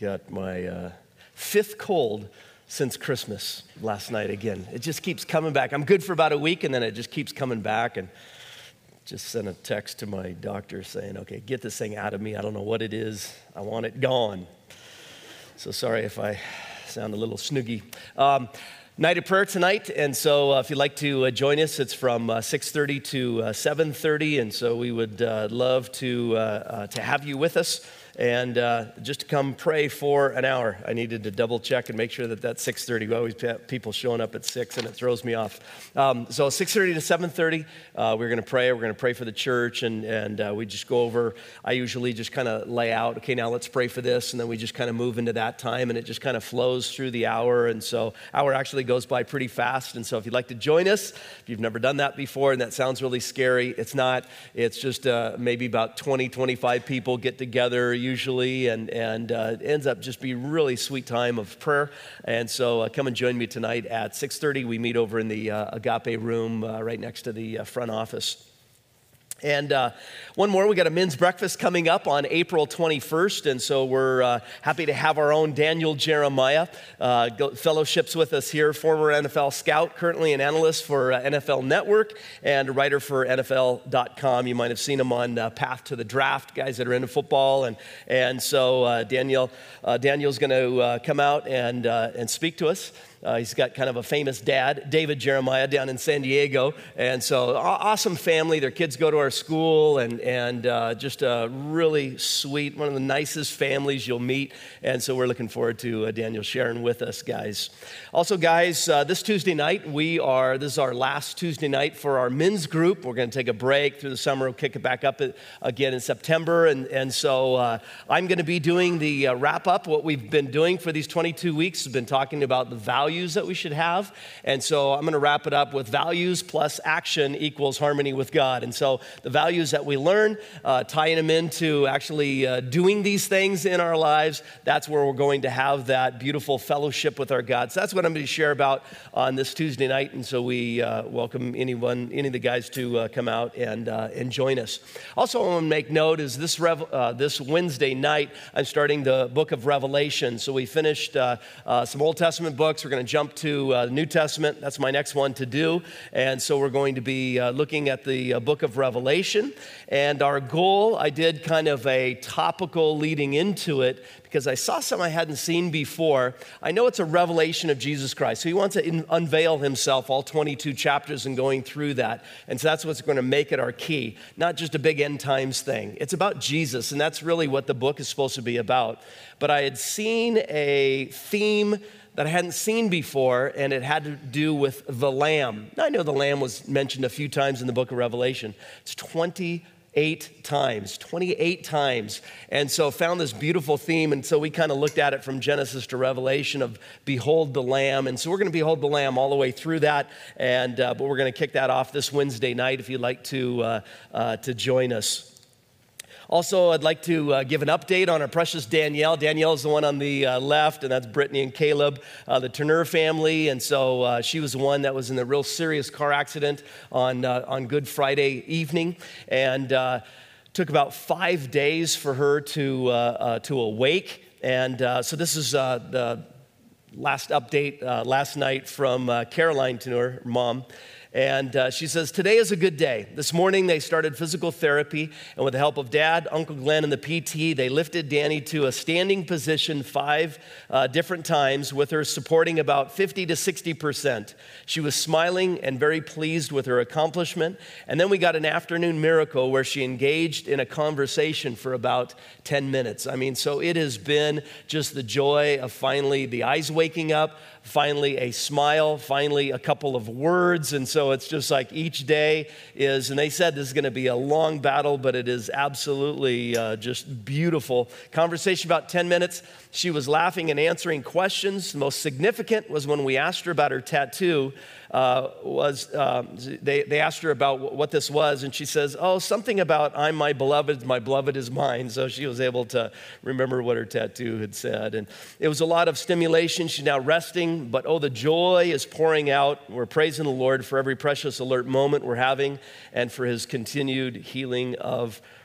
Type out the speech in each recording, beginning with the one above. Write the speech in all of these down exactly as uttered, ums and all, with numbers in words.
got my uh, fifth cold since Christmas last night again. It just keeps coming back. I'm good for about a week, and then it just keeps coming back. And just sent a text to my doctor saying, okay, get this thing out of me. I don't know what it is. I want it gone. So sorry if I sound a little snoogy. Um, night of prayer tonight, and so uh, if you'd like to uh, join us, it's from uh, six thirty to uh, seven thirty, and so we would uh, love to, uh, uh, to have you with us. And uh, just to come pray for an hour. I needed to double check and make sure that that's six thirty. We always have people showing up at six, and it throws me off. Um, so six thirty to seven thirty, uh, we're going to pray. We're going to pray for the church, and, and uh, we just go over. I usually just kind of lay out, okay, now let's pray for this, and then we just kind of move into that time, and it just kind of flows through the hour. And so hour actually goes by pretty fast. And so if you'd like to join us, if you've never done that before, and that sounds really scary, it's not. It's just uh, maybe about twenty, twenty-five people get together usually, and, and uh, it ends up just be really sweet time of prayer. And so uh, come and join me tonight at six thirty. We meet over in the uh, Agape room uh, right next to the uh, front office. And uh, one more, we got a men's breakfast coming up on April twenty-first, and so we're uh, happy to have our own Daniel Jeremiah uh, go, fellowships with us here, former N F L scout, currently an analyst for uh, N F L Network, and a writer for N F L dot com. You might have seen him on uh, Path to the Draft, guys that are into football, and and so uh, Daniel uh, Daniel's going to uh, come out and uh, and speak to us. Uh, he's got kind of a famous dad, David Jeremiah, down in San Diego. And so awesome family. Their kids go to our school, and, and uh, just a really sweet, one of the nicest families you'll meet. And so we're looking forward to uh, Daniel sharing with us, guys. Also, guys, uh, this Tuesday night, we are, this is our last Tuesday night for our men's group. We're going to take a break through the summer. We'll kick it back up again in September. And, and so uh, I'm going to be doing the uh, wrap up. What we've been doing for these twenty-two weeks has been talking about the value that we should have. And so I'm going to wrap it up with values plus action equals harmony with God. And so the values that we learn, uh, tying them into actually uh, doing these things in our lives, that's where we're going to have that beautiful fellowship with our God. So that's what I'm going to share about on this Tuesday night. And so we uh, welcome anyone, any of the guys to uh, come out and, uh, and join us. Also, I want to make note is this, Rev- uh, this Wednesday night, I'm starting the book of Revelation. So we finished uh, uh, some Old Testament books. We're going to jump to uh, the New Testament. That's my next one to do. And so we're going to be uh, looking at the uh, book of Revelation. And our goal, I did kind of a topical leading into it because I saw something I hadn't seen before. I know it's a revelation of Jesus Christ. So he wants to in- unveil himself, all twenty-two chapters, and going through that. And so that's what's going to make it our key, not just a big end times thing. It's about Jesus, and that's really what the book is supposed to be about. But I had seen a theme that I hadn't seen before, and it had to do with the Lamb. Now, I know the Lamb was mentioned a few times in the book of Revelation. It's twenty-eight times, twenty-eight times. And so found this beautiful theme, and so we kind of looked at it from Genesis to Revelation of behold the Lamb. And so we're going to behold the Lamb all the way through that, and uh, but we're going to kick that off this Wednesday night if you'd like to, uh, uh, to join us. Also, I'd like to uh, give an update on our precious Danielle. Danielle is the one on the uh, left, and that's Brittany and Caleb, uh, the Turner family. And so uh, she was the one that was in the real serious car accident on uh, on Good Friday evening, and uh, took about five days for her to uh, uh, to awake. And uh, so this is uh, the last update uh, last night from uh, Caroline to her mom. And uh, she says, today is a good day. This morning they started physical therapy, and with the help of Dad, Uncle Glenn, and the P T, they lifted Danny to a standing position five uh, different times, with her supporting about fifty to sixty percent. She was smiling and very pleased with her accomplishment. And then we got an afternoon miracle where she engaged in a conversation for about ten minutes. I mean, so it has been just the joy of finally the eyes waking up, finally a smile, finally a couple of words. And so it's just like each day is, and they said this is going to be a long battle, but it is absolutely uh, just beautiful. Conversation about ten minutes. She was laughing and answering questions. The most significant was when we asked her about her tattoo. Uh, was um, they, they asked her about what this was, and she says, oh, something about I'm my beloved, my beloved is mine. So she was able to remember what her tattoo had said. And it was a lot of stimulation. She's now resting, but oh, the joy is pouring out. We're praising the Lord for every precious alert moment we're having and for his continued healing of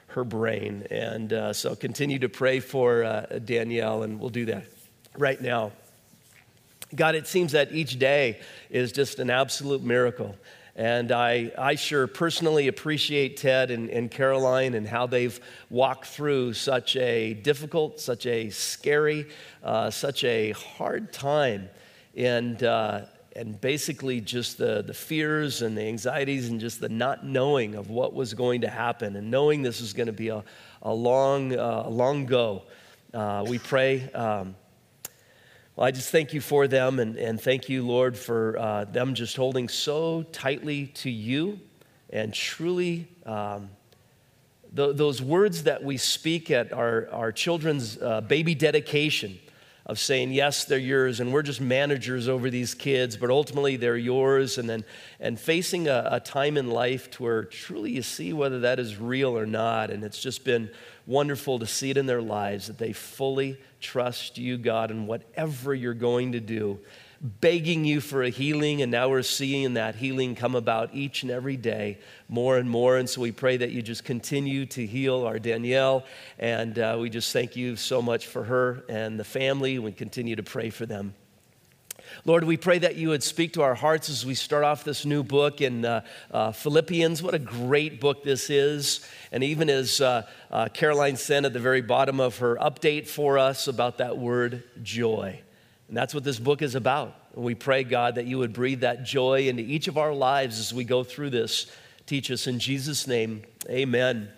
her brain. And uh, so continue to pray for uh, Danielle, and we'll do that right now. God, it seems that each day is just an absolute miracle. And I, I sure personally appreciate Ted and, and Caroline and how they've walked through such a difficult, such a scary, uh, such a hard time. And uh, and basically just the, the fears and the anxieties and just the not knowing of what was going to happen and knowing this is going to be a, a long, uh, a long go. Uh, we pray... Um, Well, I just thank you for them, and, and thank you, Lord, for uh, them just holding so tightly to you, and truly um, th- those words that we speak at our, our children's uh, baby dedication of saying, yes, they're yours, and we're just managers over these kids, but ultimately they're yours, and then and facing a, a time in life to where truly you see whether that is real or not, and it's just been wonderful to see it in their lives that they fully trust you, God, in whatever you're going to do, begging you for a healing, and now we're seeing that healing come about each and every day more and more, and so we pray that you just continue to heal our Danielle, and uh, we just thank you so much for her and the family. We continue to pray for them. Lord, we pray that you would speak to our hearts as we start off this new book in uh, uh, Philippians. What a great book this is. And even as uh, uh, Caroline said at the very bottom of her update for us about that word joy. And that's what this book is about. And we pray, God, that you would breathe that joy into each of our lives as we go through this. Teach us in Jesus' name, amen.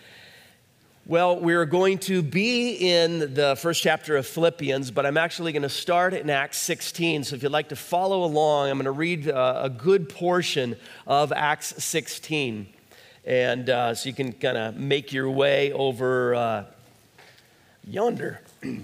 Well, we're going to be in the first chapter of Philippians, but I'm actually going to start in Acts sixteen. So if you'd like to follow along, I'm going to read uh, a good portion of Acts sixteen. And uh, so you can kind of make your way over uh, yonder.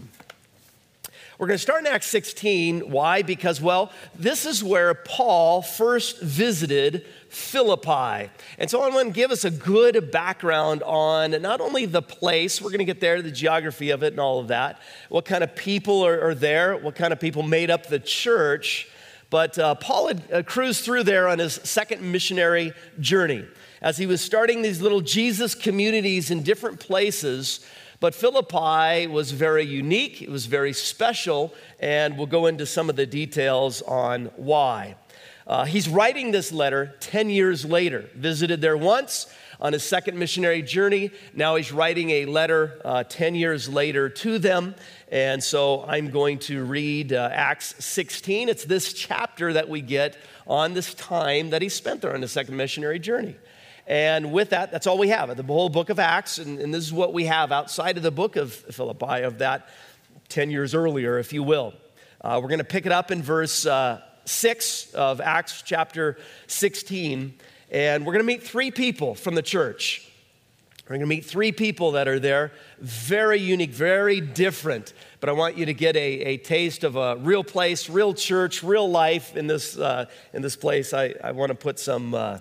We're going to start in Acts sixteen. Why? Because, well, this is where Paul first visited Philippi. And so I want to give us a good background on not only the place, we're going to get there, the geography of it and all of that, what kind of people are, are there, what kind of people made up the church. But uh, Paul had uh, cruised through there on his second missionary journey as he was starting these little Jesus communities in different places. But Philippi was very unique, it was very special, and we'll go into some of the details on why. Uh, he's writing this letter ten years later, visited there once on his second missionary journey. Now he's writing a letter uh, ten years later to them. And so I'm going to read uh, Acts sixteen. It's this chapter that we get on this time that he spent there on his second missionary journey. And with that, that's all we have, the whole book of Acts, and, and this is what we have outside of the book of Philippi, of that ten years earlier, if you will. Uh, we're going to pick it up in verse uh, six of Acts chapter sixteen, and we're going to meet three people from the church. We're going to meet three people that are there, very unique, very different, but I want you to get a, a taste of a real place, real church, real life in this, uh, in this place. I, I want to put some... Uh,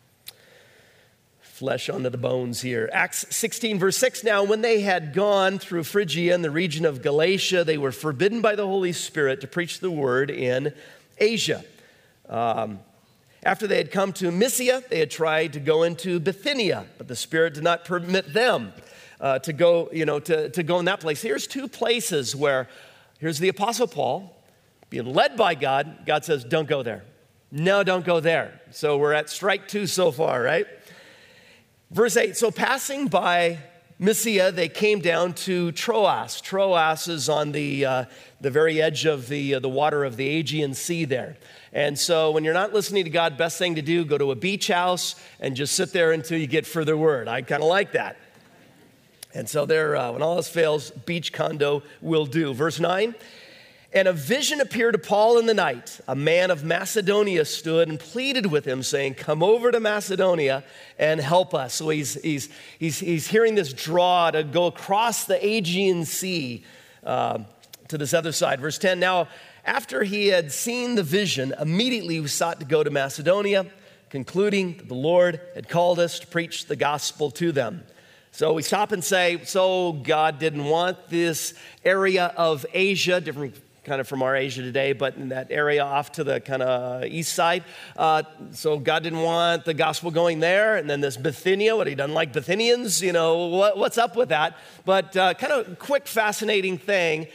flesh onto the bones here. Acts sixteen, verse six, now when they had gone through Phrygia and the region of Galatia, they were forbidden by the Holy Spirit to preach the word in Asia. Um, after they had come to Mysia, they had tried to go into Bithynia, but the Spirit did not permit them uh, to go, you know, to, to go in that place. Here's two places where, here's the Apostle Paul, being led by God. God says, don't go there. No, don't go there. So we're at strike two so far, right? Verse eight, so passing by Mysia, they came down to Troas. Troas is on the uh, the very edge of the uh, the water of the Aegean Sea there. And so when you're not listening to God, best thing to do, go to a beach house and just sit there until you get further word. I kind of like that. And so there, uh, when all else fails, beach condo will do. Verse nine, and a vision appeared to Paul in the night. A man of Macedonia stood and pleaded with him, saying, come over to Macedonia and help us. So he's, he's, he's, he's hearing this draw to go across the Aegean Sea uh, to this other side. Verse ten, now after he had seen the vision, immediately we sought to go to Macedonia, concluding that the Lord had called us to preach the gospel to them. So we stop and say, so God didn't want this area of Asia, different kind of from our Asia today, but in that area off to the kind of east side. Uh, so God didn't want the gospel going there. And then this Bithynia, what he doesn't like Bithynians, you know, what, what's up with that? But uh, kind of quick, fascinating thing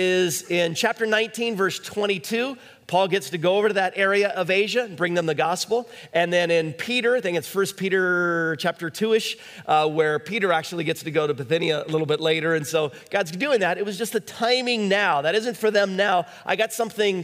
is in chapter nineteen, verse twenty-two, Paul gets to go over to that area of Asia and bring them the gospel. And then in Peter, I think it's First Peter chapter two-ish, uh, where Peter actually gets to go to Bithynia a little bit later. And so God's doing that. It was just the timing now. That isn't for them now. I got something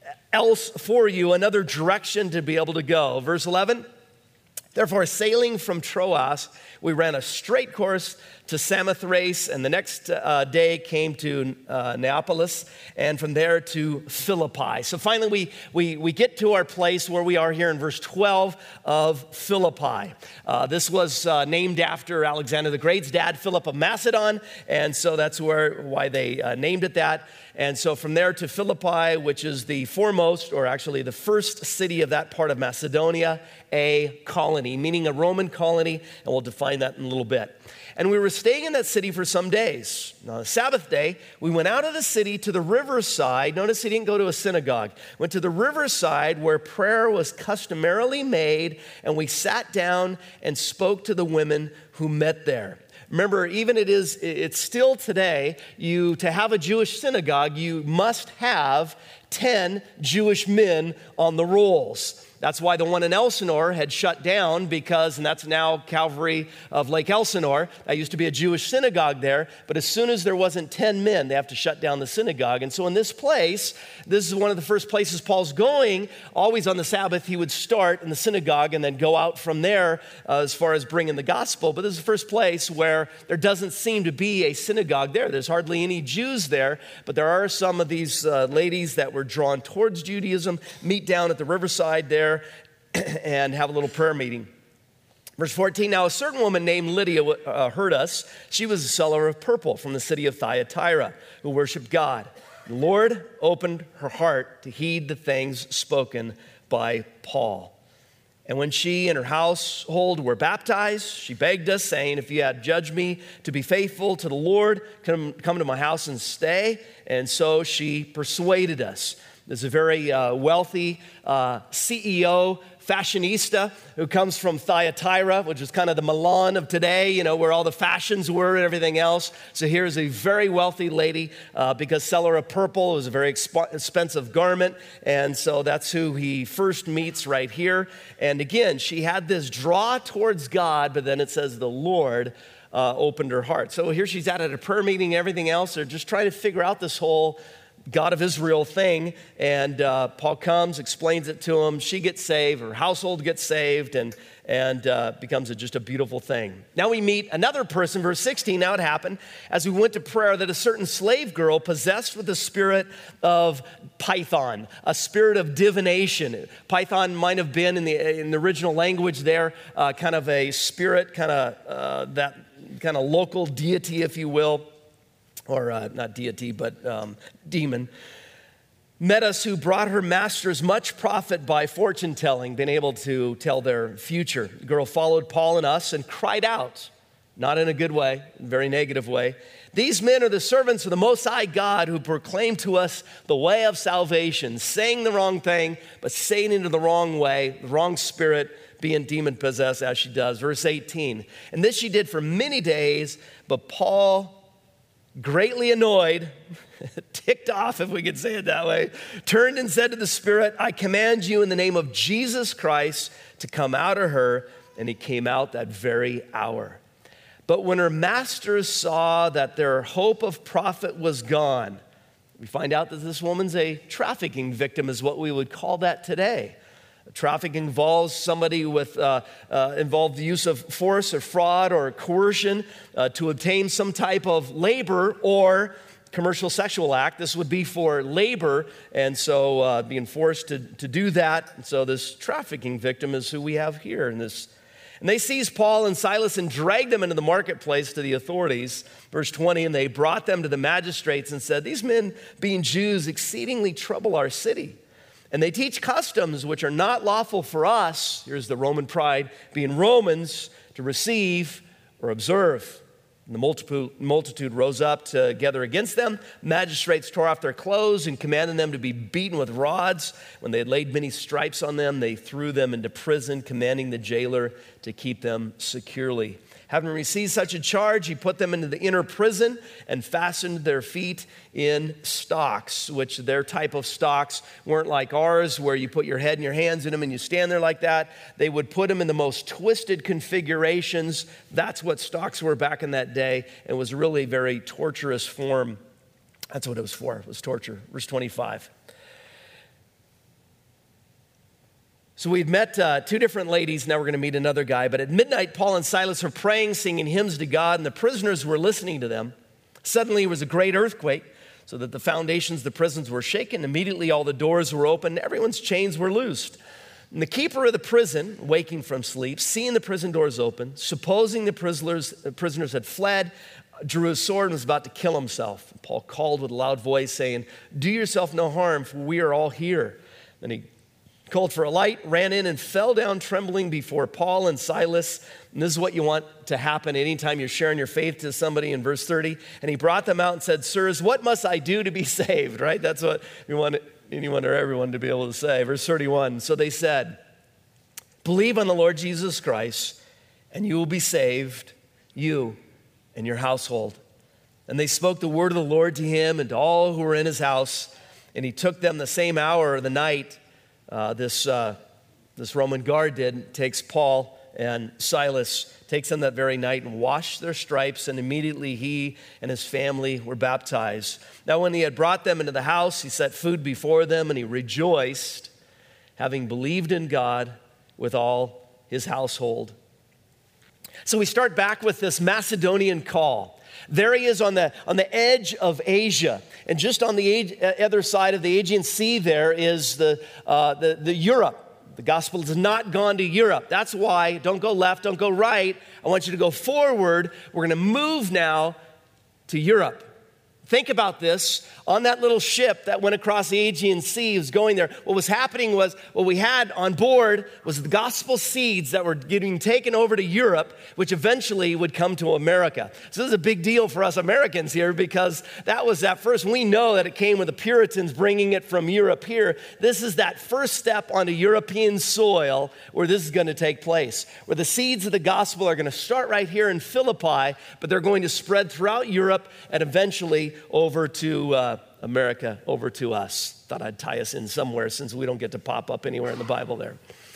else for you, another direction to be able to go. Verse eleven, therefore, sailing from Troas, we ran a straight course to Samothrace, and the next uh, day came to uh, Neapolis, and from there to Philippi. So finally, we, we, we get to our place where we are here in verse twelve of Philippi. Uh, this was uh, named after Alexander the Great's dad, Philip of Macedon, and so that's where why they uh, named it that. And so from there to Philippi, which is the foremost, or actually the first city of that part of Macedonia, a colony, meaning a Roman colony, and we'll define that in a little bit. And we were staying in that city for some days. On the Sabbath day, we went out of the city to the riverside. Notice he didn't go to a synagogue. Went to the riverside where prayer was customarily made, and we sat down and spoke to the women who met there. Remember, even it is, it's still today, you to have a Jewish synagogue, you must have ten Jewish men on the rolls. That's why the one in Elsinore had shut down because, and that's now Calvary of Lake Elsinore. That used to be a Jewish synagogue there, but as soon as there wasn't ten men, they have to shut down the synagogue. And so in this place, this is one of the first places Paul's going. Always on the Sabbath, he would start in the synagogue and then go out from there uh, as far as bringing the gospel. But this is the first place where there doesn't seem to be a synagogue there. There's hardly any Jews there, but there are some of these uh, ladies that were drawn towards Judaism, meet down at the riverside there, and have a little prayer meeting. Verse fourteen, now a certain woman named Lydia uh, heard us. She was a seller of purple from the city of Thyatira who worshiped God. The Lord opened her heart to heed the things spoken by Paul. And when she and her household were baptized, she begged us, saying, if you had judged me to be faithful to the Lord, come, come to my house and stay. And so she persuaded us. There's a very uh, wealthy uh, C E O, fashionista, who comes from Thyatira, which is kind of the Milan of today, you know, where all the fashions were and everything else. So here's a very wealthy lady, uh, because seller of purple was a very exp- expensive garment, and so that's who he first meets right here. And again, she had this draw towards God, but then it says the Lord uh, opened her heart. So here she's at, at a prayer meeting and everything else. They're just trying to figure out this whole God of Israel thing, and uh, Paul comes, explains it to him. She gets saved, her household gets saved, and and uh, becomes a, just a beautiful thing. Now we meet another person, verse sixteen. Now it happened as we went to prayer that a certain slave girl possessed with the spirit of Python, a spirit of divination. Python might have been in the in the original language there, uh, kind of a spirit, kind of uh, that kind of local deity, if you will. Or uh, not deity, but um, demon, met us, who brought her masters much profit by fortune telling, being able to tell their future. The girl followed Paul and us and cried out, not in a good way, a very negative way, these men are the servants of the Most High God who proclaim to us the way of salvation, saying the wrong thing, but saying it in the wrong way, the wrong spirit, being demon-possessed as she does. Verse eighteen, and this she did for many days, but Paul, greatly annoyed, ticked off, if we could say it that way, turned and said to the Spirit, I command you in the name of Jesus Christ to come out of her. And he came out that very hour. But when her masters saw that their hope of profit was gone, we find out that this woman's a trafficking victim, is what we would call that today. Traffic involves somebody with uh, uh, involved the use of force or fraud or coercion uh, to obtain some type of labor or commercial sexual act. This would be for labor, and so uh, being forced to, to do that. And so this trafficking victim is who we have here in this. And they seized Paul and Silas and dragged them into the marketplace to the authorities. Verse twenty, and they brought them to the magistrates and said, these men, being Jews, exceedingly trouble our city. And they teach customs which are not lawful for us, here's the Roman pride, being Romans, to receive or observe. And the multitude, multitude rose up together against them. Magistrates tore off their clothes and commanded them to be beaten with rods. When they had laid many stripes on them, they threw them into prison, commanding the jailer to keep them securely. Having received such a charge, he put them into the inner prison and fastened their feet in stocks, which their type of stocks weren't like ours, where you put your head and your hands in them and you stand there like that. They would put them in the most twisted configurations. That's what stocks were back in that day. It was really a very torturous form. That's what it was for. It was torture. Verse twenty-five. So we've met uh, two different ladies. Now we're going to meet another guy. But at midnight, Paul and Silas were praying, singing hymns to God, and the prisoners were listening to them. Suddenly, it was a great earthquake, so that the foundations of the prisons were shaken. Immediately, all the doors were opened. Everyone's chains were loosed. And the keeper of the prison, waking from sleep, seeing the prison doors open, supposing the prisoners, the prisoners had fled, drew his sword and was about to kill himself. Paul called with a loud voice, saying, "Do yourself no harm, for we are all here." Then he called for a light, ran in, and fell down trembling before Paul and Silas. And this is what you want to happen anytime you're sharing your faith to somebody in verse thirty. And he brought them out and said, "Sirs, what must I do to be saved?" Right? That's what we want anyone or everyone to be able to say. Verse thirty-one, so they said, "Believe on the Lord Jesus Christ, and you will be saved, you and your household." And they spoke the word of the Lord to him and to all who were in his house. And he took them the same hour of the night. Uh, this, uh, this Roman guard did, takes Paul and Silas, takes them that very night and washed their stripes, and immediately he and his family were baptized. Now when he had brought them into the house, he set food before them, and he rejoiced, having believed in God with all his household. So we start back with this Macedonian call. There he is on the, on the edge of Asia. And just on the other side of the Aegean Sea there is the, uh, the, the Europe. The gospel has not gone to Europe. That's why, don't go left, don't go right. I want you to go forward. We're going to move now to Europe. Think about this. On that little ship that went across the Aegean Sea, was going there. What was happening was, what we had on board was the gospel seeds that were getting taken over to Europe, which eventually would come to America. So this is a big deal for us Americans here, because that was that first. We know that it came with the Puritans bringing it from Europe here. This is that first step onto European soil where this is going to take place, where the seeds of the gospel are going to start right here in Philippi, but they're going to spread throughout Europe and eventually over to uh, America, over to us. Thought I'd tie us in somewhere since we don't get to pop up anywhere in the Bible there.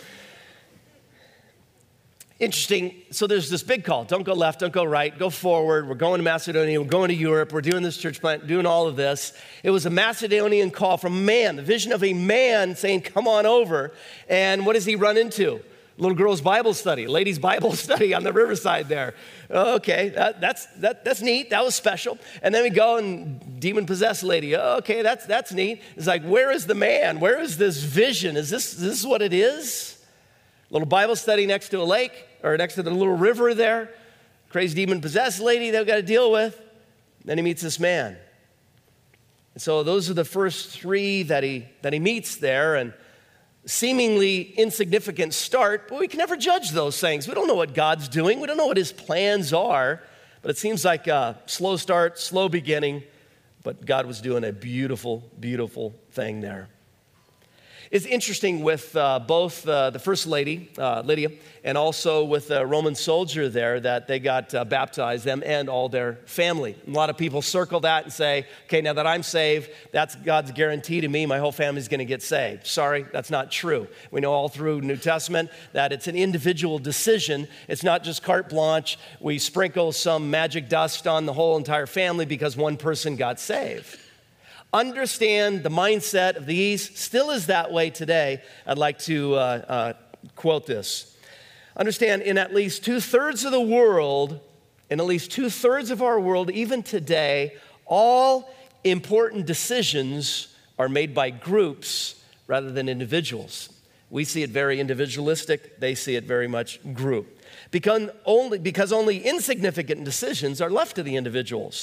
Interesting. So there's this big call. Don't go left, don't go right, go forward. We're going to Macedonia, we're going to Europe, we're doing this church plant, doing all of this. It was a Macedonian call from a man, the vision of a man saying, come on over. And what does he run into? Little girl's Bible study, ladies' Bible study on the riverside there. Okay, that, that's that, that's neat. That was special. And then we go and demon-possessed lady. Okay, that's that's neat. It's like, where is the man? Where is this vision? Is this, is this what it is? Little Bible study next to a lake or next to the little river there. Crazy demon-possessed lady they've got to deal with. Then he meets this man. And so those are the first three that he that he meets there, and seemingly insignificant start, but we can never judge those things. We don't know what God's doing. We don't know what his plans are, but it seems like a slow start, slow beginning, but God was doing a beautiful, beautiful thing there. It's interesting with uh, both uh, the first lady, uh, Lydia, and also with the Roman soldier there that they got uh, baptized, them and all their family. A lot of people circle that and say, okay, now that I'm saved, that's God's guarantee to me, my whole family's going to get saved. Sorry, that's not true. We know all through New Testament that it's an individual decision. It's not just carte blanche. We sprinkle some magic dust on the whole entire family because one person got saved. Understand the mindset of the East still is that way today. I'd like to uh, uh, quote this. Understand, in at least two-thirds of the world, in at least two-thirds of our world, even today, all important decisions are made by groups rather than individuals. We see it very individualistic. They see it very much group. Because only, because only insignificant decisions are left to the individuals.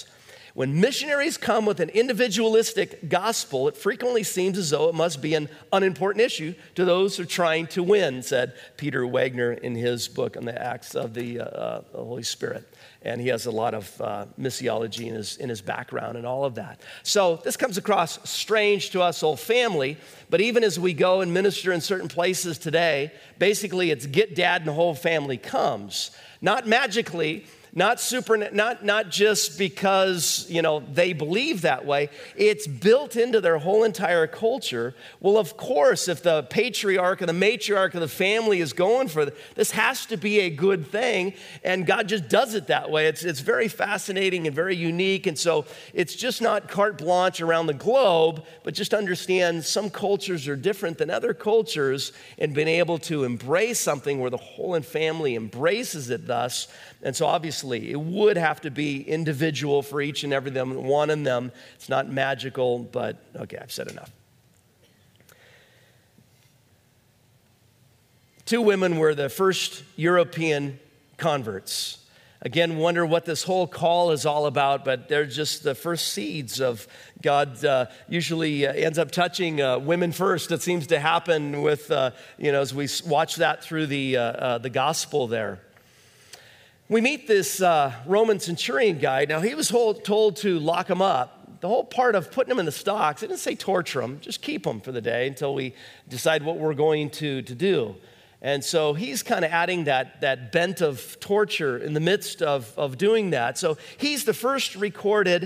When missionaries come with an individualistic gospel, it frequently seems as though it must be an unimportant issue to those who are trying to win, said Peter Wagner in his book on the Acts of the, uh, the Holy Spirit. And he has a lot of uh, missiology in his, in his background and all of that. So this comes across strange to us whole family, but even as we go and minister in certain places today, basically it's get dad and the whole family comes. Not magically, Not super, not, not just because, you know, they believe that way. It's built into their whole entire culture. Well, of course, if the patriarch and the matriarch of the family is going for it, this has to be a good thing. And God just does it that way. It's, it's very fascinating and very unique. And so it's just not carte blanche around the globe, but just understand some cultures are different than other cultures, and being able to embrace something where the whole family embraces it thus. And so obviously it would have to be individual for each and every them, one of them. It's not magical, but okay, I've said enough. Two women were the first European converts. Again, wonder what this whole call is all about, but they're just the first seeds of God. Uh, usually uh, ends up touching uh, women first. It seems to happen with, uh, you know, as we watch that through the, uh, uh, the gospel there. We meet this uh, Roman centurion guy. Now, he was told, told to lock him up. The whole part of putting him in the stocks, it didn't say torture him, just keep him for the day until we decide what we're going to, to do. And so he's kind of adding that, that bent of torture in the midst of, of doing that. So he's the first recorded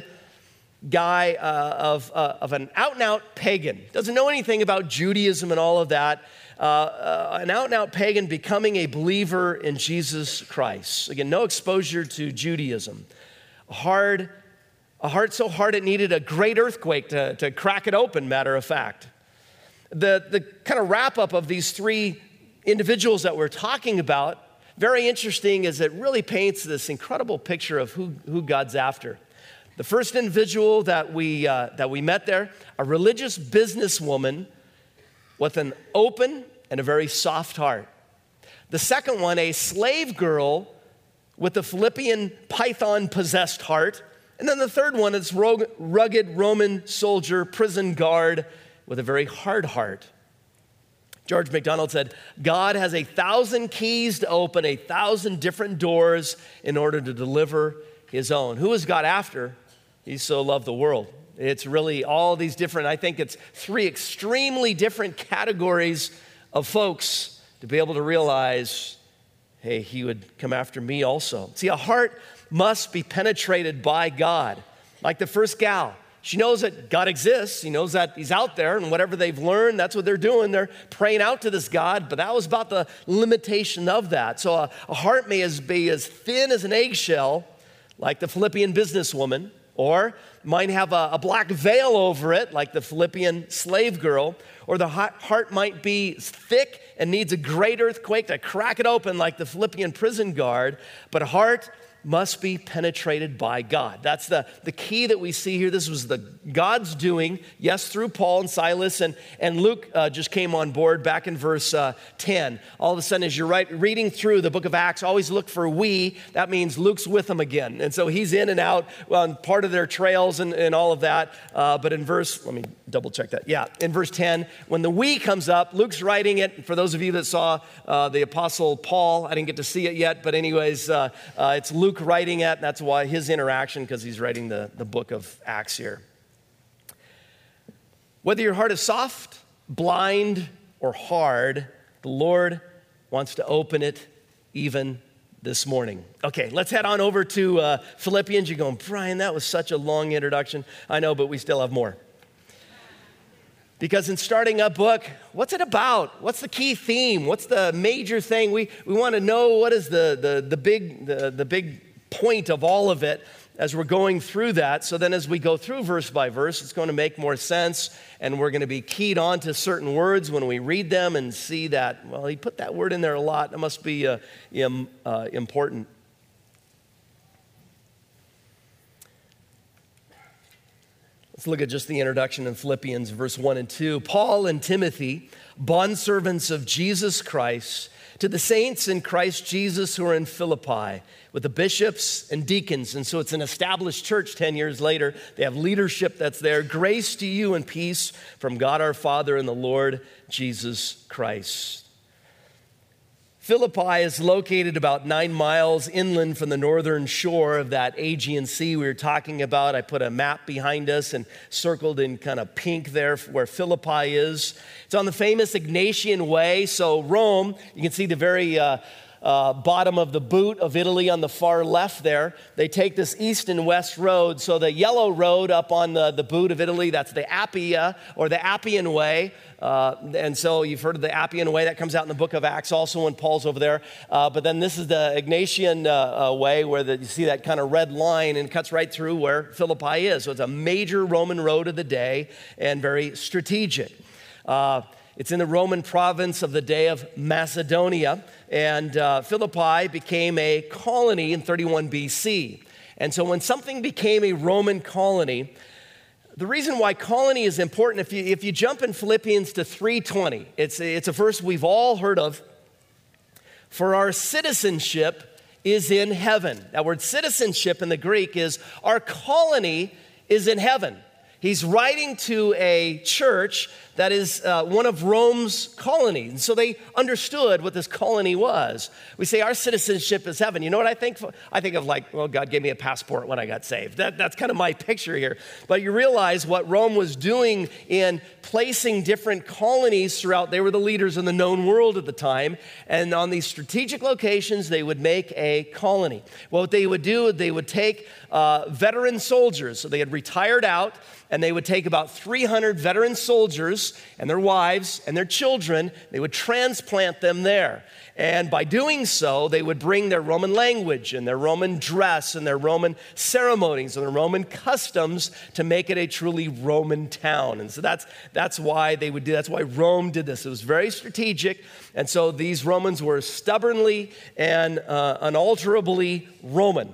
guy uh, of, uh, of an out-and-out pagan. Doesn't know anything about Judaism and all of that. Uh, uh, an out-and-out pagan becoming a believer in Jesus Christ. Again, no exposure to Judaism. A hard, a heart so hard it needed a great earthquake to, to crack it open, matter of fact. The, the kind of wrap-up of these three individuals that we're talking about, very interesting, is it really paints this incredible picture of who, who God's after. The first individual that we, uh, that we met there, a religious businesswoman with an open and a very soft heart. The second one, a slave girl with a Philippian python-possessed heart. And then the third one is rugged Roman soldier, prison guard with a very hard heart. George MacDonald said, God has a thousand keys to open a thousand different doors in order to deliver his own. Who is God after? He so loved the world. It's really all these different, I think it's three extremely different categories of folks to be able to realize, hey, he would come after me also. See, a heart must be penetrated by God. Like the first gal, she knows that God exists. She knows that he's out there, and whatever they've learned, that's what they're doing. They're praying out to this God, but that was about the limitation of that. So a, a heart may as, be as thin as an eggshell, like the Philippian businesswoman, or might have a, a black veil over it, like the Philippian slave girl, or the heart might be thick and needs a great earthquake to crack it open, like the Philippian prison guard. But a heart must be penetrated by God. That's the, the key that we see here. This was the God's doing, yes, through Paul and Silas, and, and Luke uh, just came on board back in verse uh, ten. All of a sudden, as you're right, reading through the book of Acts, always look for we. That means Luke's with them again. And so he's in and out on part of their trails and, and all of that. Uh, but in verse, let me double check that. Yeah, in verse ten, when the we comes up, Luke's writing it. For those of you that saw uh, the Apostle Paul, I didn't get to see it yet, but anyways, uh, uh, it's Luke writing it. That's why his interaction, because he's writing the, the book of Acts here. Whether your heart is soft, blind, or hard, the Lord wants to open it even this morning. Okay, let's head on over to uh, Philippians. You're going, Brian, that was such a long introduction. I know, but we still have more. Because in starting a book, what's it about? What's the key theme? What's the major thing? We we want to know what is the the the big the, the big point of all of it as we're going through that. So then as we go through verse by verse, it's going to make more sense, and we're going to be keyed on to certain words when we read them and see that, well, he put that word in there a lot. It must be uh, im, uh, important. Let's look at just the introduction in Philippians, verse one and two. Paul and Timothy, bondservants of Jesus Christ, To the saints in Christ Jesus who are in Philippi, with the bishops and deacons. And so it's an established church ten years later. They have leadership that's there. Grace to you and peace from God our Father and the Lord Jesus Christ. Philippi is located about nine miles inland from the northern shore of that Aegean Sea we were talking about. I put a map behind us and circled in kind of pink there where Philippi is. It's on the famous Egnatian Way. So Rome, you can see the very uh, uh, bottom of the boot of Italy on the far left there. They take this east and west road. So the yellow road up on the, the boot of Italy, that's the Appia or the Appian Way. Uh, and so you've heard of the Appian Way. That comes out in the book of Acts also when Paul's over there. Uh, but then this is the Egnatian uh, uh, Way where the, you see that kind of red line and cuts right through where Philippi is. So it's a major Roman road of the day and very strategic. Uh, it's in the Roman province of the day of Macedonia. And uh, Philippi became a colony in thirty-one B C. And so when something became a Roman colony, the reason why colony is important, if you, if you jump in Philippians to three twenty, it's, it's a verse we've all heard of. For our citizenship is in heaven. That word citizenship in the Greek is our colony is in heaven. He's writing to a church that is uh, one of Rome's colonies. And so they understood what this colony was. We say our citizenship is heaven. You know what I think? I think of like, well, God gave me a passport when I got saved. That, that's kind of my picture here. But you realize what Rome was doing in placing different colonies throughout. They were the leaders in the known world at the time. And on these strategic locations, they would make a colony. Well, what they would do, they would take uh, veteran soldiers. So they had retired out. And they would take about three hundred veteran soldiers and their wives and their children. They would transplant them there. And by doing so, they would bring their Roman language and their Roman dress and their Roman ceremonies and their Roman customs to make it a truly Roman town. And so that's, that's why they would do, that's why Rome did this. It was very strategic. And so these Romans were stubbornly and uh, unalterably Roman.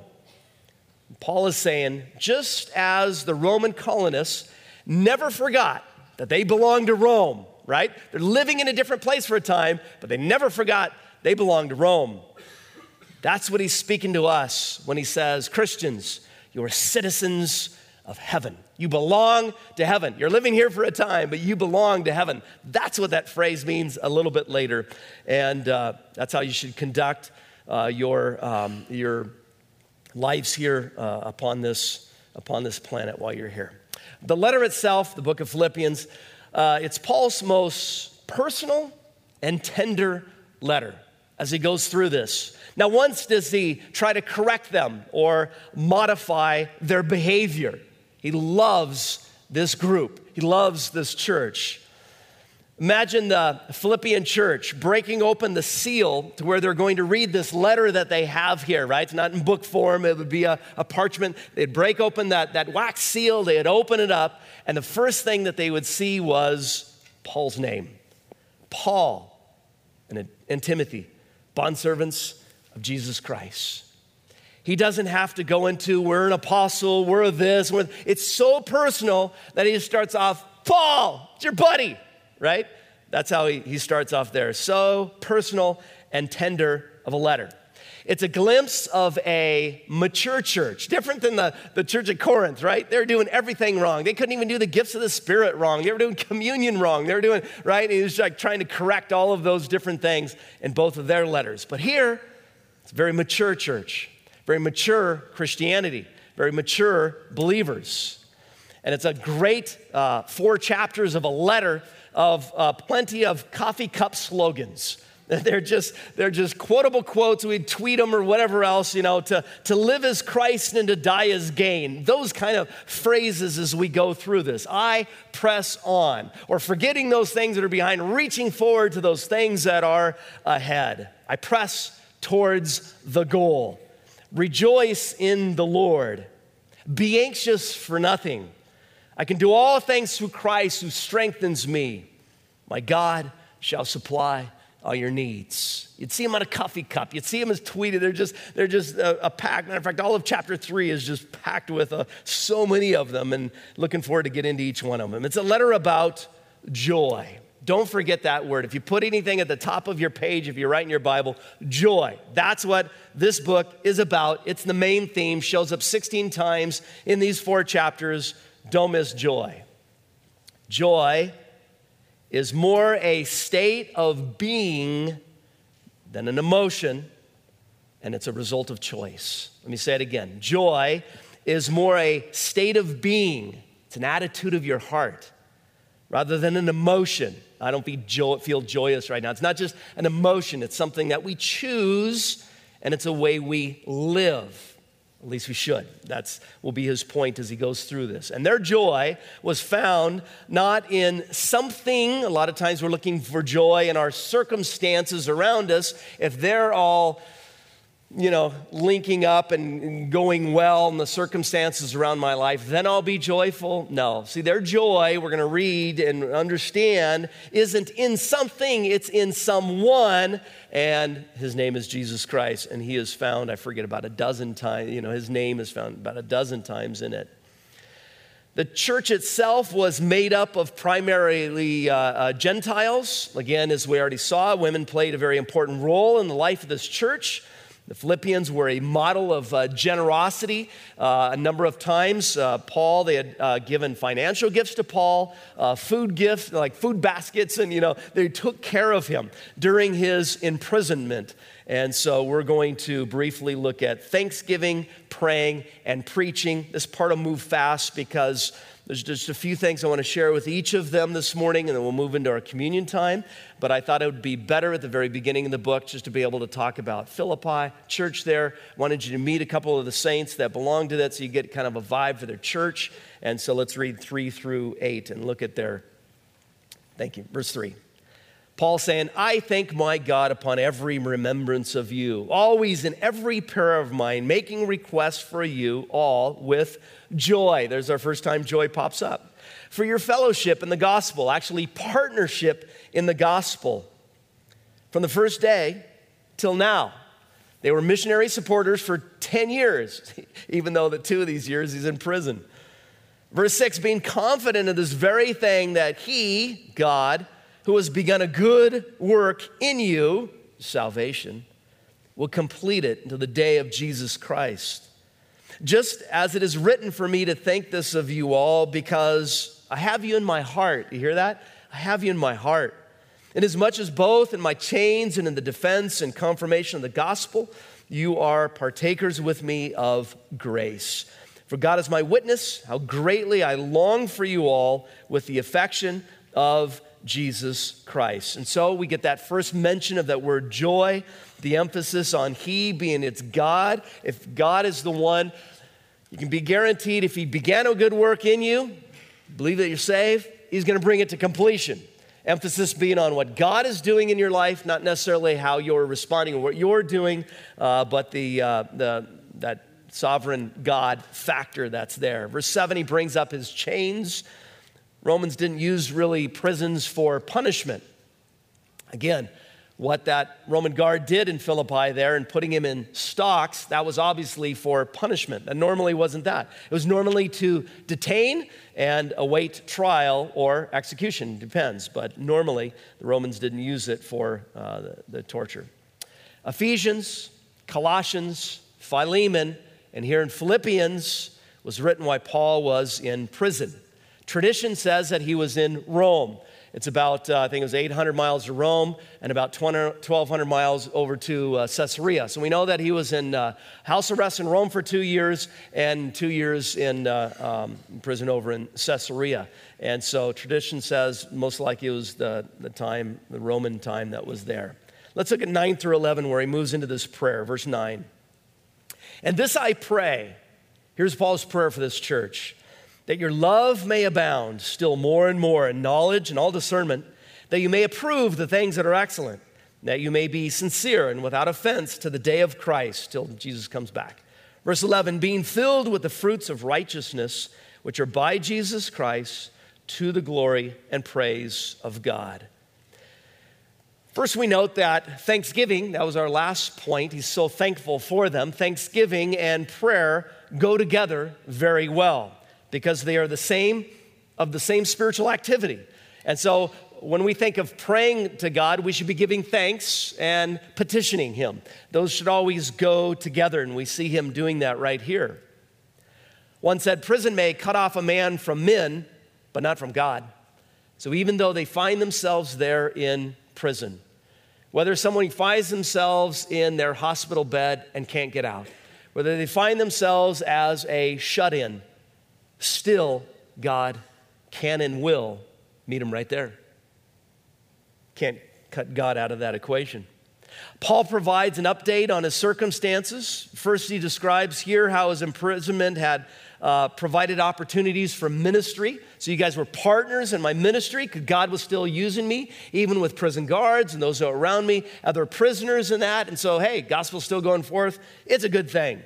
Paul is saying, just as the Roman colonists never forgot that they belonged to Rome, right? They're living in a different place for a time, but they never forgot they belonged to Rome. That's what he's speaking to us when he says, Christians, you're citizens of heaven. You belong to heaven. You're living here for a time, but you belong to heaven. That's what that phrase means a little bit later. And uh, that's how you should conduct uh, your um, your lives here uh, upon this upon this planet while you're here. The letter itself, the book of Philippians, uh, it's Paul's most personal and tender letter as he goes through this. Now, once does he try to correct them or modify their behavior. He loves this group. He loves this church. Imagine the Philippian church breaking open the seal to where they're going to read this letter that they have here, right? It's not in book form. It would be a, a parchment. They'd break open that, that wax seal. They'd open it up. And the first thing that they would see was Paul's name. Paul and, and Timothy, bondservants of Jesus Christ. He doesn't have to go into, we're an apostle, we're this. We're, it's so personal that he just starts off, Paul, it's your buddy. Right? That's how he, he starts off there. So personal and tender of a letter. It's a glimpse of a mature church, different than the, the church at Corinth, right? They were doing everything wrong. They couldn't even do the gifts of the Spirit wrong. They were doing communion wrong. They were doing, right? And he was like trying to correct all of those different things in both of their letters. But here, it's a very mature church, very mature Christianity, very mature believers. And it's a great uh, four chapters of a letter of uh, plenty of coffee cup slogans. They're just, they're just quotable quotes. We'd tweet them or whatever else, you know, to, to live as Christ and to die as gain. Those kind of phrases as we go through this. I press on, or forgetting those things that are behind, reaching forward to those things that are ahead. I press towards the goal. Rejoice in the Lord. Be anxious for nothing. I can do all things through Christ who strengthens me. My God shall supply all your needs. You'd see them on a coffee cup. You'd see them as tweeted. They're just, they're just a, a pack. Matter of fact, all of chapter three is just packed with uh, so many of them, and looking forward to get into each one of them. It's a letter about joy. Don't forget that word. If you put anything at the top of your page, if you're writing your Bible, joy. That's what this book is about. It's the main theme, shows up sixteen times in these four chapters. Don't miss joy. Joy is more a state of being than an emotion, and it's a result of choice. Let me say it again. Joy is more a state of being. It's an attitude of your heart rather than an emotion. I don't feel joyous right now. It's not just an emotion. It's something that we choose, and it's a way we live. At least we should. That's will be his point as he goes through this. And their joy was found not in something. A lot of times we're looking for joy in our circumstances around us. If they're all, you know, linking up and going well in the circumstances around my life, then I'll be joyful. No. See, their joy, we're going to read and understand, isn't in something, it's in someone, and his name is Jesus Christ, and he is found, I forget, about a dozen times, you know, his name is found about a dozen times in it. The church itself was made up of primarily uh, uh, Gentiles. Again, as we already saw, women played a very important role in the life of this church. The Philippians were a model of uh, generosity. Uh, a number of times, uh, Paul, they had uh, given financial gifts to Paul, uh, food gifts, like food baskets, and, you know, they took care of him during his imprisonment. And so we're going to briefly look at thanksgiving, praying, and preaching. This part will move fast because there's just a few things I want to share with each of them this morning, and then we'll move into our communion time. But I thought it would be better at the very beginning of the book just to be able to talk about Philippi, church there. Wanted you to meet a couple of the saints that belong to that so you get kind of a vibe for their church. And so let's read three through eight and look at their, thank you, verse three. Paul saying, I thank my God upon every remembrance of you, always in every prayer of mine, making requests for you all with joy. There's our first time joy pops up. For your fellowship in the gospel, actually partnership in the gospel. From the first day till now. They were missionary supporters for ten years, even though the two of these years he's in prison. Verse six, being confident of this very thing that he, God, who has begun a good work in you, salvation, will complete it until the day of Jesus Christ. Just as it is written for me to think this of you all, because I have you in my heart. You hear that? I have you in my heart. Inasmuch as both in my chains and in the defense and confirmation of the gospel, you are partakers with me of grace. For God is my witness, how greatly I long for you all with the affection of Jesus Christ. And so we get that first mention of that word joy, the emphasis on he being it's God. If God is the one, you can be guaranteed if he began a good work in you, believe that you're saved, he's going to bring it to completion. Emphasis being on what God is doing in your life, not necessarily how you're responding or what you're doing, uh, but the uh, the that sovereign God factor that's there. Verse seven, he brings up his chains. Romans didn't use really prisons for punishment. Again, what that Roman guard did in Philippi there and putting him in stocks, that was obviously for punishment. That normally wasn't that. It was normally to detain and await trial or execution, depends. But normally, the Romans didn't use it for uh, the, the torture. Ephesians, Colossians, Philemon, and here in Philippians was written while Paul was in prison. Tradition says that he was in Rome. It's about, uh, I think it was eight hundred miles to Rome and about twelve hundred miles over to uh, Caesarea. So we know that he was in uh, house arrest in Rome for two years and two years in uh, um, prison over in Caesarea. And so tradition says most likely it was the, the time, the Roman time that was there. Let's look at nine through eleven where he moves into this prayer. Verse nine. And this I pray, here's Paul's prayer for this church, that your love may abound still more and more in knowledge and all discernment, that you may approve the things that are excellent, that you may be sincere and without offense to the day of Christ till Jesus comes back. Verse eleven, being filled with the fruits of righteousness, which are by Jesus Christ, to the glory and praise of God. First, we note that thanksgiving, that was our last point. He's so thankful for them. Thanksgiving and prayer go together very well, because they are the same, of the same spiritual activity. And so when we think of praying to God, we should be giving thanks and petitioning him. Those should always go together, and we see him doing that right here. One said, prison may cut off a man from men, but not from God. So even though they find themselves there in prison, whether someone finds themselves in their hospital bed and can't get out, whether they find themselves as a shut-in, still God can and will meet them right there. Can't cut God out of that equation. Paul provides an update on his circumstances. First, he describes here how his imprisonment had uh, provided opportunities for ministry. So you guys were partners in my ministry. God was still using me, even with prison guards and those who are around me, other prisoners in that. And so, hey, gospel's still going forth. It's a good thing.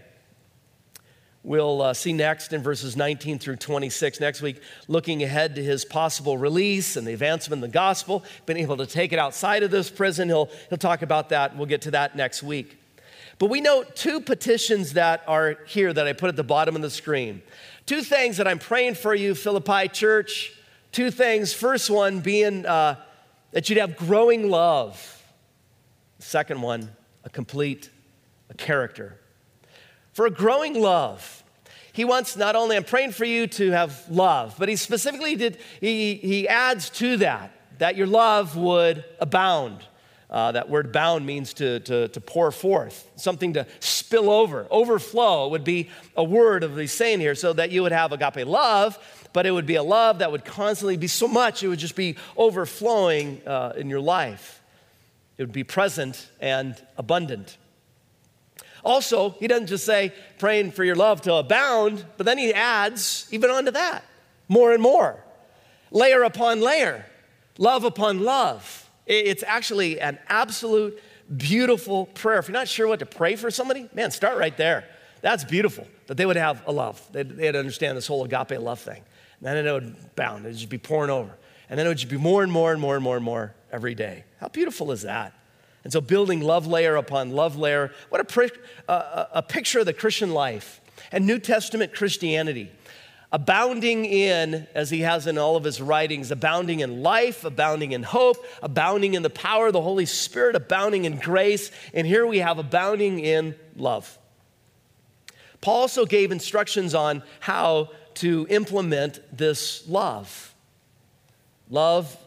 We'll uh, see next in verses nineteen through twenty-six next week, looking ahead to his possible release and the advancement of the gospel, being able to take it outside of this prison. He'll, he'll talk about that. We'll get to that next week. But we note two petitions that are here that I put at the bottom of the screen. Two things that I'm praying for you, Philippi Church. Two things. First one being uh, that you'd have growing love. The second one, a complete a character. For a growing love, he wants not only, I'm praying for you to have love, but he specifically did, he, he adds to that, that your love would abound. Uh, that word abound means to, to, to pour forth, something to spill over. Overflow would be a word of he's saying here, so that you would have agape love, but it would be a love that would constantly be so much, it would just be overflowing uh, in your life. It would be present and abundant. Also, he doesn't just say praying for your love to abound, but then he adds even onto that more and more, layer upon layer, love upon love. It's actually an absolute beautiful prayer. If you're not sure what to pray for somebody, man, start right there. That's beautiful, that they would have a love. They'd, they'd understand this whole agape love thing. And then it would abound. It would just be pouring over. And then it would just be more and more and more and more and more every day. How beautiful is that? And so building love layer upon love layer, what a, pri- uh, a picture of the Christian life and New Testament Christianity. Abounding in, as he has in all of his writings, abounding in life, abounding in hope, abounding in the power of the Holy Spirit, abounding in grace. And here we have abounding in love. Paul also gave instructions on how to implement this love. Love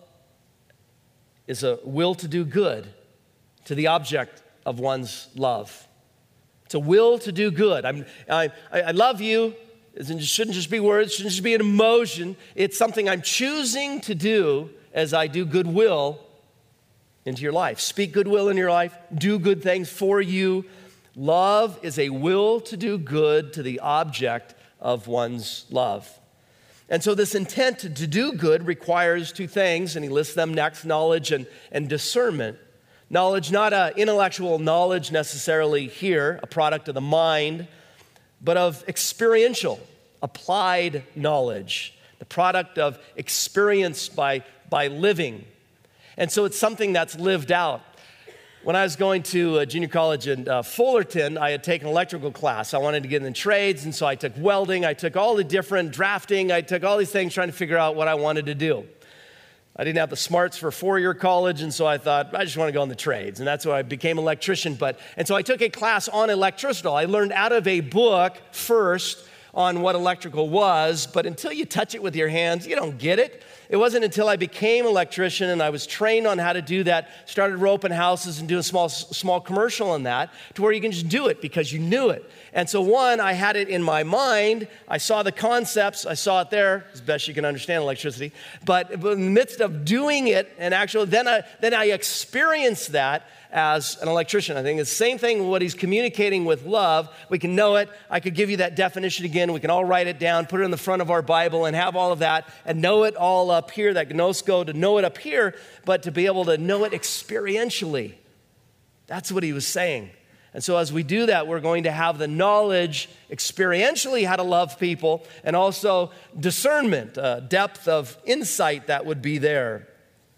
is a will to do good to the object of one's love. It's a will to do good. I'm, I, I love you. It shouldn't just be words. It shouldn't just be an emotion. It's something I'm choosing to do as I do goodwill into your life. Speak goodwill in your life. Do good things for you. Love is a will to do good to the object of one's love. And so this intent to do good requires two things, and he lists them next, knowledge and, and discernment. Knowledge, not an intellectual knowledge necessarily here, a product of the mind, but of experiential, applied knowledge, the product of experience by, by living. And so it's something that's lived out. When I was going to junior college in uh, Fullerton, I had taken an electrical class. I wanted to get in the trades, and so I took welding, I took all the different drafting, I took all these things trying to figure out what I wanted to do. I didn't have the smarts for four-year college, and so I thought, I just want to go in the trades, and that's why I became an electrician. But, and so I took a class on electrical. I learned out of a book first on what electrical was, but until you touch it with your hands, you don't get it. It wasn't until I became an electrician and I was trained on how to do that, started roping houses and doing a small, small commercial on that, to where you can just do it because you knew it. And so one, I had it in my mind. I saw the concepts. I saw it there as best you can understand electricity. But in the midst of doing it, and actually then I, then I experienced that as an electrician. I think it's the same thing with what he's communicating with love. We can know it. I could give you that definition again. We can all write it down, put it in the front of our Bible and have all of that and know it all up here, that gnosko, to know it up here, but to be able to know it experientially. That's what he was saying. And so as we do that, we're going to have the knowledge experientially how to love people, and also discernment, uh, depth of insight that would be there.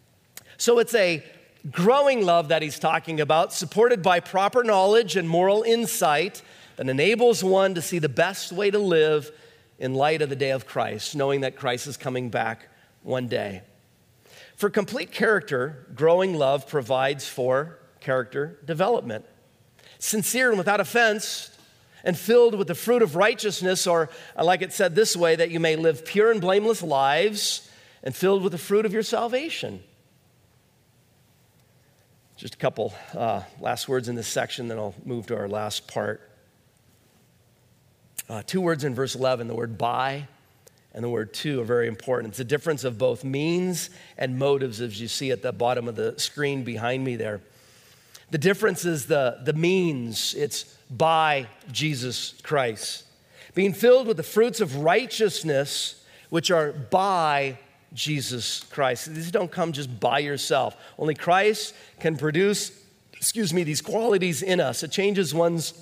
So it's a growing love that he's talking about, supported by proper knowledge and moral insight that enables one to see the best way to live in light of the day of Christ, knowing that Christ is coming back one day. For complete character, growing love provides for character development. Sincere and without offense, and filled with the fruit of righteousness, or like it said this way, that you may live pure and blameless lives, and filled with the fruit of your salvation. Just a couple uh, last words in this section, then I'll move to our last part. Uh, two words in verse eleven, the word by and the word to are very important. It's a difference of both means and motives, as you see at the bottom of the screen behind me there. The difference is the, the means. It's by Jesus Christ. Being filled with the fruits of righteousness, which are by Jesus Christ. These don't come just by yourself. Only Christ can produce, excuse me, these qualities in us. It changes one's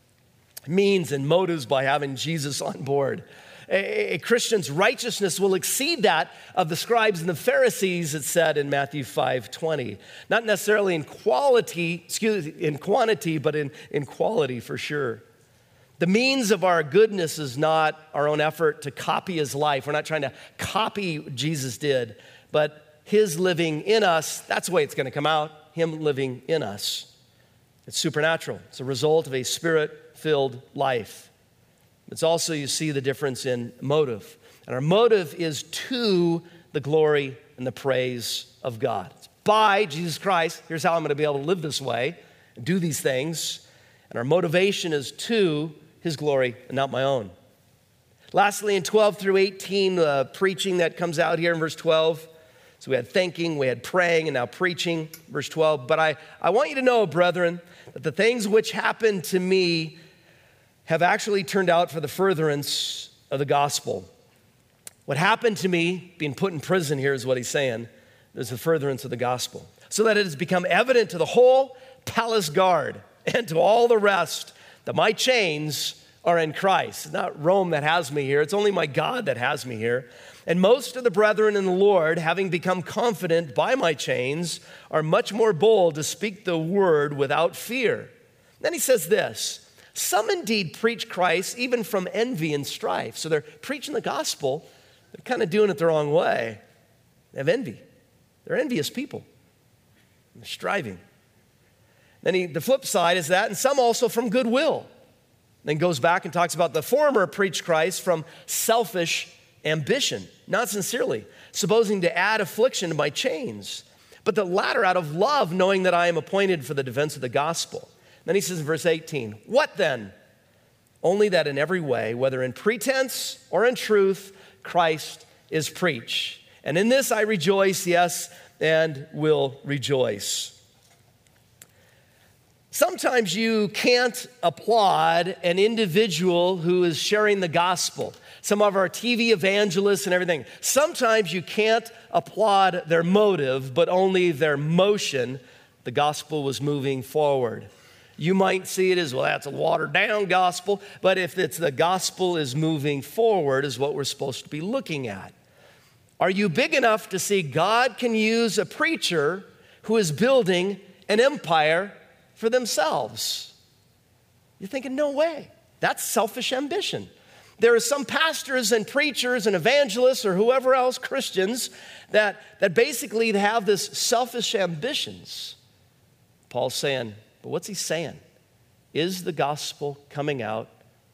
means and motives by having Jesus on board. A, a Christian's righteousness will exceed that of the scribes and the Pharisees, it said in Matthew five twenty. Not necessarily in quality, excuse me, in quantity, but in, in quality for sure. The means of our goodness is not our own effort to copy his life. We're not trying to copy what Jesus did, but his living in us, that's the way it's going to come out, him living in us. It's supernatural. It's a result of a spirit-filled life. It's also, you see the difference in motive. And our motive is to the glory and the praise of God. It's by Jesus Christ. Here's how I'm going to be able to live this way and do these things. And our motivation is to his glory and not my own. Lastly, in twelve through eighteen, uh, preaching that comes out here in verse twelve. So we had thinking, we had praying, and now preaching, verse twelve. But I, I want you to know, brethren, that the things which happened to me have actually turned out for the furtherance of the gospel. What happened to me, being put in prison here is what he's saying, is the furtherance of the gospel. So that it has become evident to the whole palace guard and to all the rest that my chains are in Christ. It's not Rome that has me here. It's only my God that has me here. And most of the brethren in the Lord, having become confident by my chains, are much more bold to speak the word without fear. Then he says this, some indeed preach Christ even from envy and strife. So they're preaching the gospel, they're kind of doing it the wrong way. They have envy. They're envious people. They're striving. Then he, the flip side is that, and some also from goodwill. Then goes back and talks about the former preach Christ from selfish ambition, not sincerely, supposing to add affliction to my chains, but the latter out of love, knowing that I am appointed for the defense of the gospel. Then he says in verse eighteen, what then? Only that in every way, whether in pretense or in truth, Christ is preached. And in this I rejoice, yes, and will rejoice. Sometimes you can't applaud an individual who is sharing the gospel. Some of our T V evangelists and everything. Sometimes you can't applaud their motive, but only their motion. The gospel was moving forward. You might see it as, well, that's a watered down gospel, but if it's the gospel is moving forward is what we're supposed to be looking at. Are you big enough to see God can use a preacher who is building an empire for themselves? You're thinking, no way. That's selfish ambition. There are some pastors and preachers and evangelists or whoever else, Christians, that, that basically have this selfish ambitions. Paul's saying, but what's he saying? Is the gospel coming out?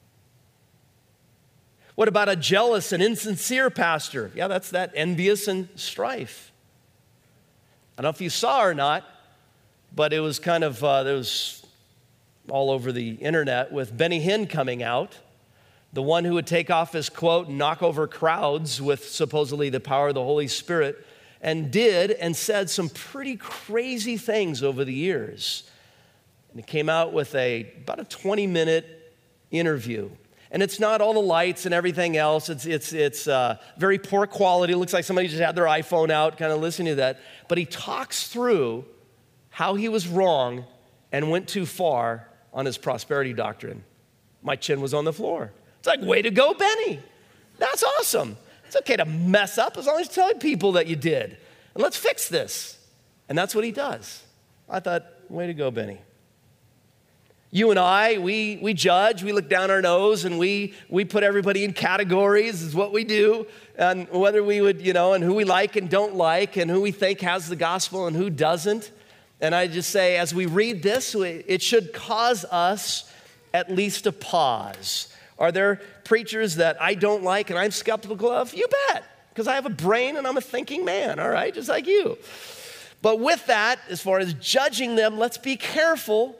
What about a jealous and insincere pastor? Yeah, that's that envious and strife. I don't know if you saw or not, but it was kind of, uh, it was all over the internet with Benny Hinn coming out, the one who would take off his coat and knock over crowds with supposedly the power of the Holy Spirit, and did and said some pretty crazy things over the years. And he came out with a about a twenty-minute interview. And it's not all the lights and everything else. It's, it's, it's uh, very poor quality. It looks like somebody just had their iPhone out kind of listening to that. But he talks through how he was wrong and went too far on his prosperity doctrine. My chin was on the floor. It's like, way to go, Benny. That's awesome. It's okay to mess up as long as you tell people that you did. And let's fix this. And that's what he does. I thought, way to go, Benny. You and I, we we judge, we look down our nose, and we we put everybody in categories, is what we do. and whether we would, you know, and who we like and don't like, and who we think has the gospel and who doesn't. And I just say, as we read this, it should cause us at least a pause. Are there preachers that I don't like and I'm skeptical of? You bet, because I have a brain and I'm a thinking man, all right, just like you. But with that, as far as judging them, let's be careful.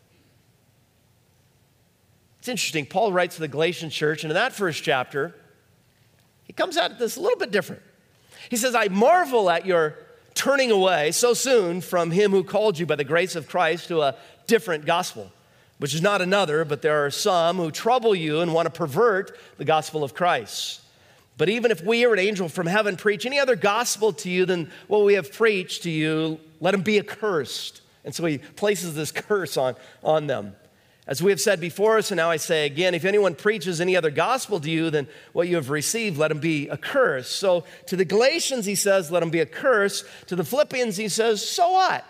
It's interesting. Paul writes to the Galatian church, and in that first chapter, he comes at this a little bit different. He says, I marvel at your turning away so soon from him who called you by the grace of Christ to a different gospel, which is not another, but there are some who trouble you and want to pervert the gospel of Christ. But even if we or an angel from heaven preach any other gospel to you than what we have preached to you, let him be accursed. And so he places this curse on, on them. As we have said before, so now I say again, if anyone preaches any other gospel to you than what you have received, let him be accursed. So to the Galatians, he says, let him be accursed. To the Philippians, he says, so what?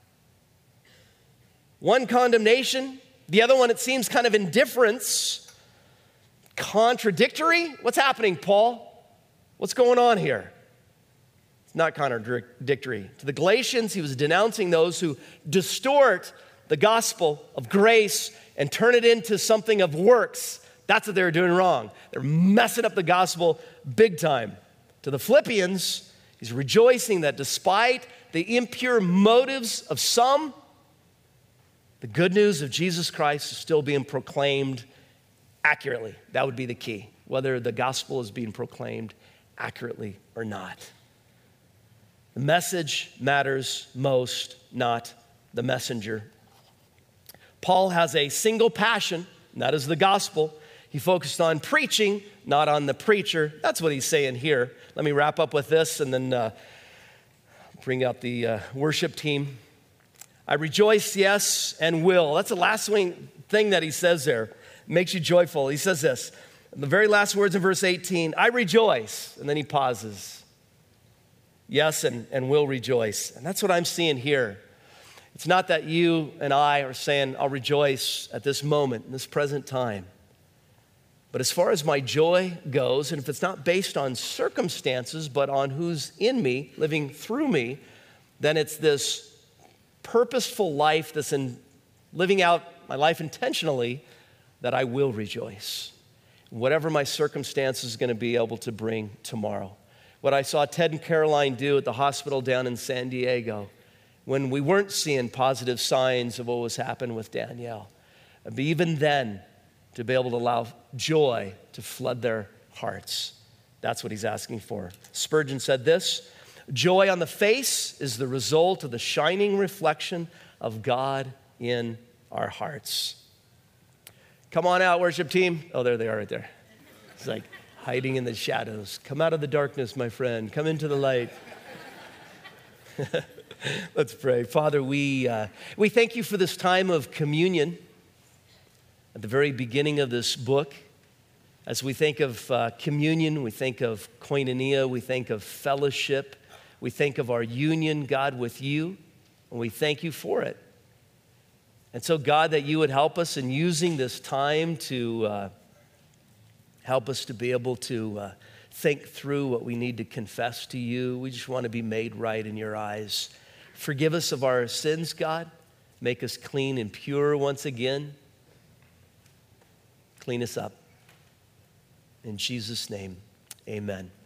One condemnation, the other one, it seems, kind of indifference. Contradictory? What's happening, Paul? What's going on here? It's not contradictory. To the Galatians, he was denouncing those who distort the gospel of grace and turn it into something of works. That's what they're doing wrong. They're messing up the gospel big time. To the Philippians, he's rejoicing that despite the impure motives of some, the good news of Jesus Christ is still being proclaimed accurately. That would be the key, whether the gospel is being proclaimed accurately or not. The message matters most, not the messenger. Paul has a single passion, and that is the gospel. He focused on preaching, not on the preacher. That's what he's saying here. Let me wrap up with this and then uh, bring out the uh, worship team. I rejoice, yes, and will. That's the last thing that he says there. Makes you joyful. He says this, the very last words in verse eighteen, I rejoice. And then he pauses. Yes, and, and will rejoice. And that's what I'm seeing here. It's not that you and I are saying, I'll rejoice at this moment, in this present time. But as far as my joy goes, and if it's not based on circumstances, but on who's in me, living through me, then it's this purposeful life that's in living out my life intentionally, that I will rejoice. Whatever my circumstance is going to be able to bring tomorrow. What I saw Ted and Caroline do at the hospital down in San Diego, when we weren't seeing positive signs of what was happening with Danielle. But even then, to be able to allow joy to flood their hearts. That's what he's asking for. Spurgeon said this, joy on the face is the result of the shining reflection of God in our hearts. Come on out, worship team. Oh, there they are right there. It's like hiding in the shadows. Come out of the darkness, my friend. Come into the light. Let's pray. Father, we, uh, we thank you for this time of communion at the very beginning of this book. As we think of uh, communion, we think of koinonia, we think of fellowship, we think of our union, God, with you, and we thank you for it. And so, God, that you would help us in using this time to uh, help us to be able to uh, think through what we need to confess to you. We just want to be made right in your eyes. Forgive us of our sins, God. Make us clean and pure once again. Clean us up. In Jesus' name, amen.